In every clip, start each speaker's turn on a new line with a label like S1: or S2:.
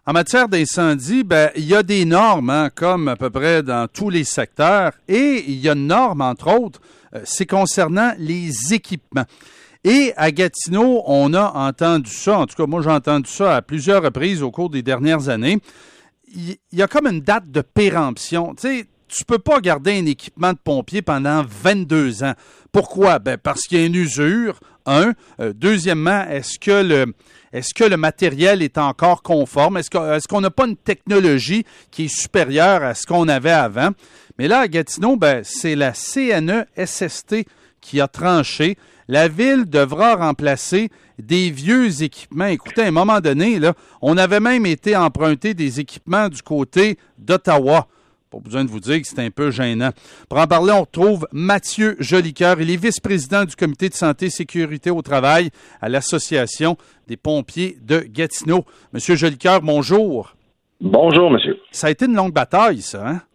S1: En matière d'incendie, il y a des normes, hein, comme à peu près dans tous les secteurs, et il y a une norme, entre autres, c'est concernant les équipements. Et à Gatineau, on a entendu ça, en tout cas moi j'ai entendu ça à plusieurs reprises au cours des dernières années. Il y a comme une date de péremption. Tu sais, tu peux pas garder un équipement de pompier pendant 22 ans. Pourquoi? Parce qu'il y a une usure, deuxièmement, est-ce que le matériel est encore conforme? Est-ce qu'on n'a pas une technologie qui est supérieure à ce qu'on avait avant? Mais là, à Gatineau, c'est la CNESST qui a tranché. La Ville devra remplacer des vieux équipements. Écoutez, à un moment donné, là, on avait même été emprunter des équipements du côté d'Ottawa. Pas besoin de vous dire que c'est un peu gênant. Pour en parler, on retrouve Mathieu Jolicoeur. Il est vice-président du Comité de santé et sécurité au travail à l'Association des pompiers de Gatineau. Monsieur Jolicoeur, bonjour.
S2: Bonjour, monsieur.
S1: Ça a été une longue bataille, ça, hein?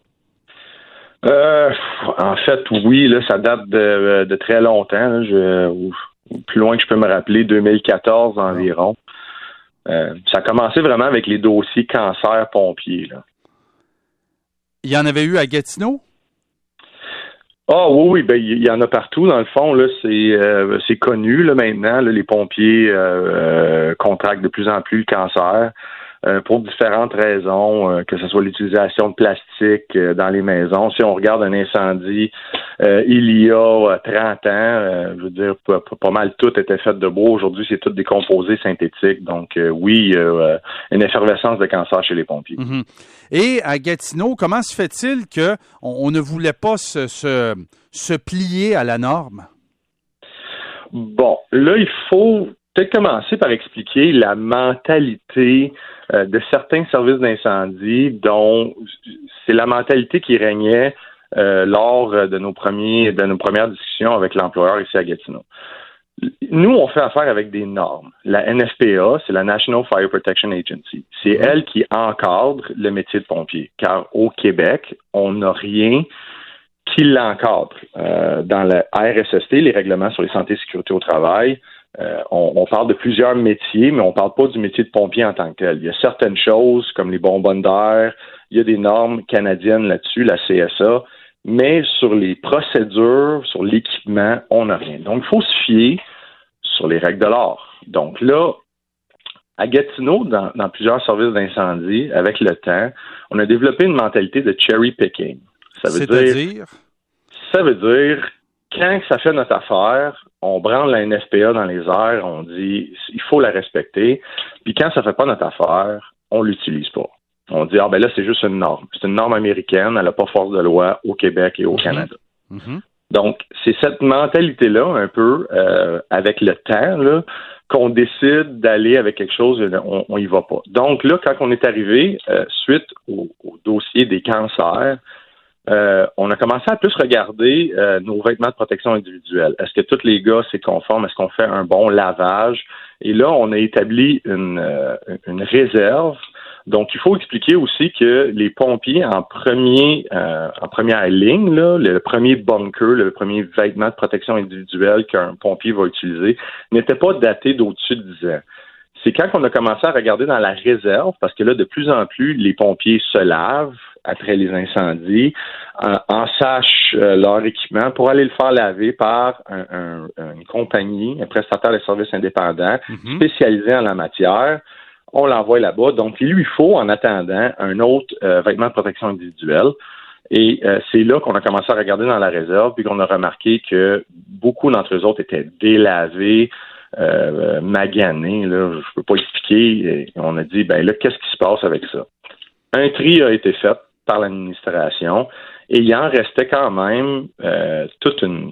S2: En fait, oui, là, ça date de très longtemps. Plus loin que je peux me rappeler, 2014 environ. Ça a commencé vraiment avec les dossiers cancer-pompiers, là.
S1: Il y en avait eu à Gatineau?
S2: Ah oui, il y en a partout. Dans le fond, là, c'est connu là, maintenant. Là, les pompiers contractent de plus en plus le cancer pour différentes raisons, que ce soit l'utilisation de plastique dans les maisons. Si on regarde un incendie il y a 30 ans, je veux dire, pas mal tout était fait de bois. Aujourd'hui, c'est tout des composés synthétiques. Donc, oui, il y a une effervescence de cancer chez les pompiers.
S1: Mm-hmm. Et à Gatineau, comment se fait-il qu'on ne voulait pas se plier à la norme?
S2: Bon, là, il faut peut-être commencer par expliquer la mentalité de certains services d'incendie, dont c'est la mentalité qui régnait lors de nos premières discussions avec l'employeur ici à Gatineau. Nous, on fait affaire avec des normes. La NFPA, c'est la National Fire Protection Agency. C'est elle qui encadre le métier de pompier. Car au Québec, on n'a rien qui l'encadre. Dans la RSST, les règlements sur les santé et sécurité au travail, on parle de plusieurs métiers, mais on ne parle pas du métier de pompier en tant que tel. Il y a certaines choses, comme les bonbonnes d'air, il y a des normes canadiennes là-dessus, la CSA, mais sur les procédures, sur l'équipement, on n'a rien. Donc, il faut se fier sur les règles de l'art. Donc là, à Gatineau, dans plusieurs services d'incendie, avec le temps, on a développé une mentalité de cherry picking.
S1: C'est-à-dire?
S2: Ça veut dire, quand ça fait notre affaire, on branle la NFPA dans les airs, on dit, il faut la respecter, puis quand ça fait pas notre affaire, on l'utilise pas. On dit, là, c'est juste une norme. C'est une norme américaine, elle n'a pas force de loi au Québec et au Canada.
S1: Mm-hmm.
S2: Donc, c'est cette mentalité-là, un peu, avec le temps, là, qu'on décide d'aller avec quelque chose, on y va pas. Donc là, quand on est arrivé, suite au dossier des cancers, on a commencé à plus regarder nos vêtements de protection individuelle. Est-ce que tous les gars, c'est conforme? Est-ce qu'on fait un bon lavage? Et là, on a établi une réserve. Donc, il faut expliquer aussi que les pompiers en première ligne, là, le premier bunker, le premier vêtement de protection individuelle qu'un pompier va utiliser, n'était pas daté d'au-dessus de 10 ans. C'est quand on a commencé à regarder dans la réserve, parce que là, de plus en plus, les pompiers se lavent après les incendies, ensachent leur équipement pour aller le faire laver par une compagnie, un prestataire de services indépendant, spécialisé en la matière. On l'envoie là-bas. Donc, il lui faut, en attendant, un autre vêtement de protection individuelle. Et c'est là qu'on a commencé à regarder dans la réserve, puis qu'on a remarqué que beaucoup d'entre eux autres étaient délavés, maganés, là, je peux pas expliquer. Et on a dit, là, qu'est-ce qui se passe avec ça? Un tri a été fait par l'administration et il en restait quand même toute une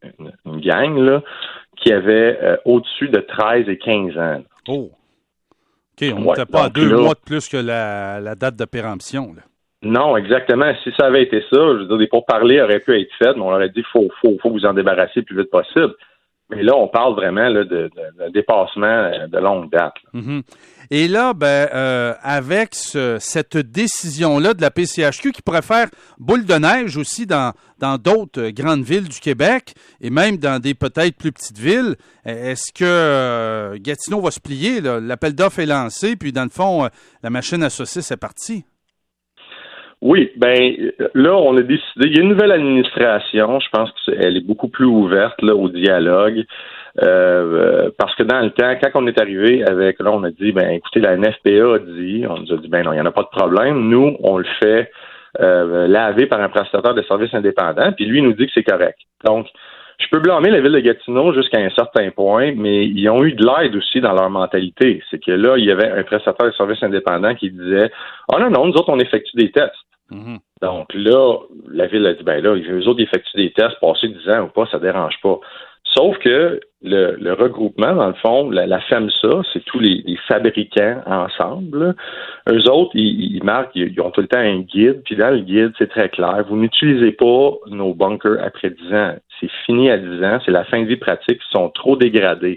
S2: gang là, qui avait au-dessus de 13 et 15 ans.
S1: Oh! OK, on n'était pas à 2 mois de plus que la date de péremption, là.
S2: Non, exactement. Si ça avait été ça, je veux dire, des pourparlers auraient pu être faits, mais on aurait dit faut vous en débarrasser le plus vite possible. Mais là, on parle vraiment là, de dépassement de longue date.
S1: Mm-hmm. Et là, avec cette décision-là de la PCHQ qui pourrait faire boule de neige aussi dans d'autres grandes villes du Québec et même dans des peut-être plus petites villes, est-ce que Gatineau va se plier? Là? L'appel d'offres est lancé, puis dans le fond, la machine à saucisses est partie.
S2: Oui, là, on a décidé, il y a une nouvelle administration, je pense qu'elle est beaucoup plus ouverte là, au dialogue. Parce que dans le temps, quand on est arrivé là, on a dit, écoutez, la NFPA a dit, on nous a dit, non, il n'y en a pas de problème. Nous, on le fait laver par un prestataire de services indépendant, puis lui, il nous dit que c'est correct. Donc, je peux blâmer la ville de Gatineau jusqu'à un certain point, mais ils ont eu de l'aide aussi dans leur mentalité. C'est que là, il y avait un prestataire de services indépendant qui disait, non, nous autres, on effectue des tests. Mm-hmm. Donc là, la ville a dit, eux autres, ils effectuent des tests, passer 10 ans ou pas, ça dérange pas. Sauf que le regroupement, dans le fond, la FEMSA, c'est tous les fabricants ensemble. Eux autres, ils marquent, ils ont tout le temps un guide, puis dans le guide, c'est très clair. Vous n'utilisez pas nos bunkers après 10 ans. C'est fini à 10 ans, c'est la fin de vie pratique, ils sont trop dégradés.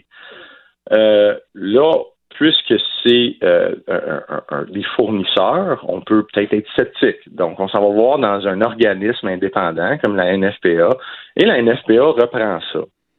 S2: Là, puisque c'est des fournisseurs, on peut peut-être être sceptique. Donc, on s'en va voir dans un organisme indépendant comme la NFPA, et la NFPA reprend ça.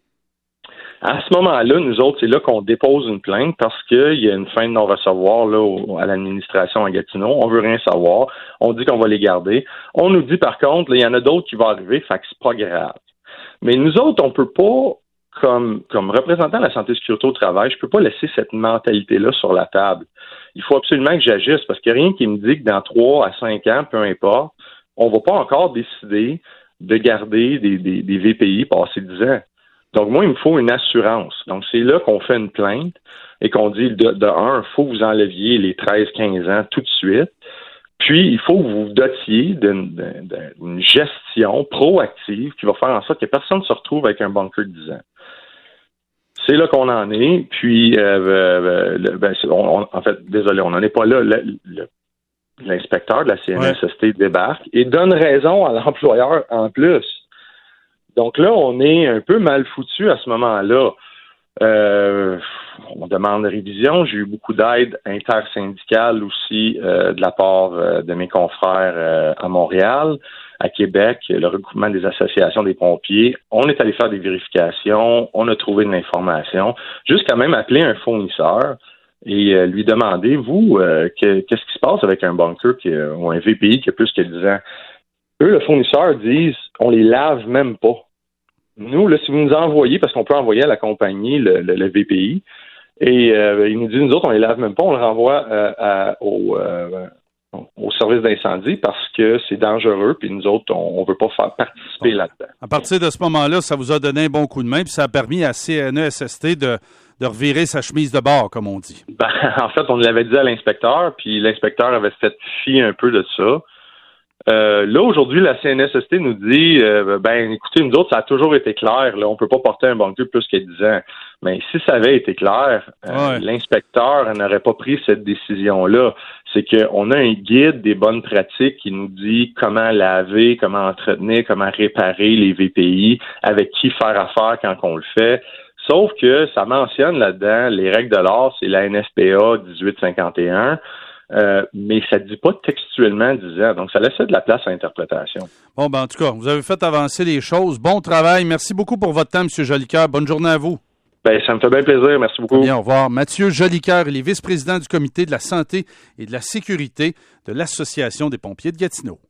S2: À ce moment-là, nous autres, c'est là qu'on dépose une plainte parce qu'il y a une fin de non-recevoir là, à l'administration à Gatineau. On veut rien savoir. On dit qu'on va les garder. On nous dit, par contre, il y en a d'autres qui vont arriver, fait que c'est pas grave. Mais nous autres, on peut pas, comme représentant de la santé et sécurité au travail, je peux pas laisser cette mentalité-là sur la table. Il faut absolument que j'agisse parce qu'il n'y a rien qui me dit que dans 3 à 5 ans, peu importe, on va pas encore décider de garder des VPI passé 10 ans. Donc, moi, il me faut une assurance. Donc, c'est là qu'on fait une plainte et qu'on dit, de un, il faut que vous enleviez les 13-15 ans tout de suite. Puis, il faut que vous vous dotiez d'une gestion proactive qui va faire en sorte que personne ne se retrouve avec un bunker de 10 ans. C'est là qu'on en est. Puis, en fait, désolé, on n'en est pas là. L'inspecteur de la CNSST débarque et donne raison à l'employeur en plus. Donc là, on est un peu mal foutu à ce moment-là. On demande révision. J'ai eu beaucoup d'aide intersyndicale aussi de la part de mes confrères à Montréal, à Québec, le regroupement des associations des pompiers. On est allé faire des vérifications, on a trouvé de l'information, jusqu'à même appeler un fournisseur et lui demander, vous, qu'est-ce qui se passe avec un bunker ou un VPI qui a plus que 10 ans? Eux, le fournisseur, disent, on les lave même pas. Nous, là, si vous nous envoyez, parce qu'on peut envoyer à la compagnie le VPI, et ils nous disent, nous autres, on les lave même pas, on le renvoie au service d'incendie parce que c'est dangereux, puis nous autres, on veut pas faire participer là-dedans.
S1: À partir de ce moment-là, ça vous a donné un bon coup de main, puis ça a permis à CNESST de revirer sa chemise de bord, comme on dit.
S2: En fait, on l'avait dit à l'inspecteur, puis l'inspecteur avait fait fi un peu de ça. Là, aujourd'hui, la CNSST nous dit, écoutez, nous autres, ça a toujours été clair, là, on peut pas porter un bunker plus que 10 ans. Mais si ça avait été clair, l'inspecteur n'aurait pas pris cette décision-là. C'est qu'on a un guide des bonnes pratiques qui nous dit comment laver, comment entretenir, comment réparer les VPI, avec qui faire affaire quand on le fait. Sauf que ça mentionne là-dedans les règles de l'art, c'est la NFPA 1851. Mais ça ne dit pas textuellement 10 ans. Donc, ça laisse de la place à l'interprétation.
S1: Bon, en tout cas, vous avez fait avancer les choses. Bon travail. Merci beaucoup pour votre temps, M. Jolicoeur. Bonne journée à vous.
S2: Ça me fait bien plaisir. Merci beaucoup.
S1: Bien, au revoir. Mathieu Jolicoeur, il est vice-président du Comité de la santé et de la sécurité de l'Association des pompiers de Gatineau.